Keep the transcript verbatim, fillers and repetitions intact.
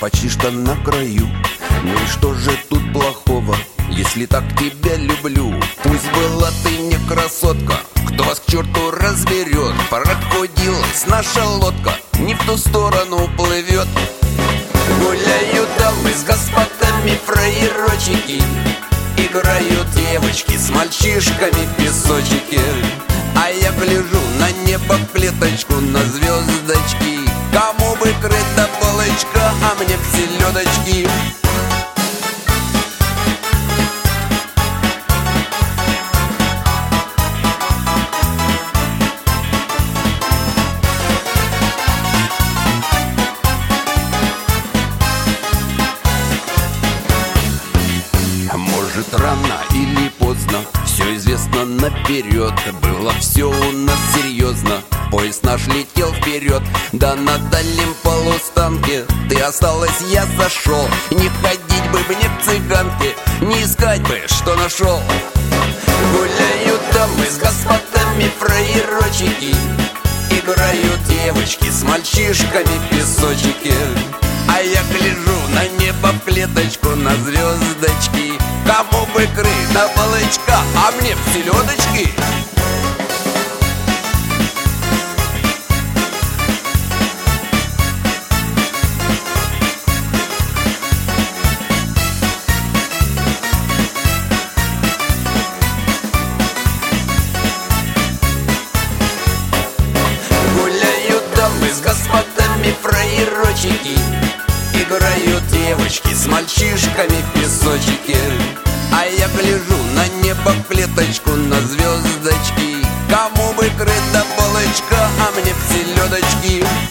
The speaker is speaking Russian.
почти что на краю. Ну и что же тут плохого, если так тебя люблю? Пусть была ты не красотка, кто вас к черту разберет. Прохудилась наша лодка, не в ту сторону плывет. Гуляют дамы с господами фраерочки, играют девочки с мальчишками в песочке. А я гляжу на небо, в клеточку, на звездочки. Кому бы крыта полочка, а мне в селедочки. Может, рано или поздно, все известно наперед. Было все у нас серьезно, поезд наш летел вперед. Да на дальнем полустанке ты осталась, я зашел. Не ходить бы мне в цыганке, не искать бы, что нашел. Гуляют дамы с господами фраерочки, играют девочки с мальчишками в песочке. А я гляжу на небо, в клеточку, на звездочки. Кому бы крыта полочка, а мне в селедочки. Гуляют дамы с господами фраерочки, играют девочки с мальчишками в песочке. А я гляжу на небо, в клеточку, на звездочки. Кому бы крыта полочка, а мне в селедочки.